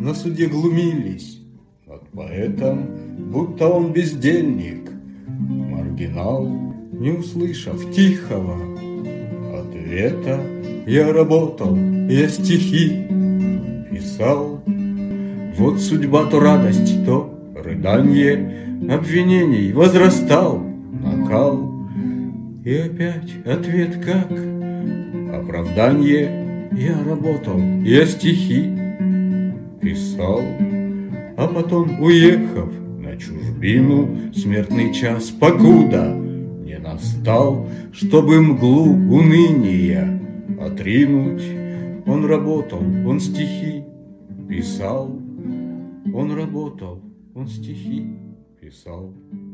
на суде глумились над поэтом, будто он бездельник, маргинал, не услышав тихого ответа. Я работал, я стихи писал. Вот судьба, то радость, то рыданье, обвинений возрастал накал. И опять ответ как оправданье. Я работал, я стихи писал. А потом, уехав на чужбину, смертный час покуда не настал, чтобы мглу уныния отринуть. Он работал, он стихи писал. Он работал, он стихи писал.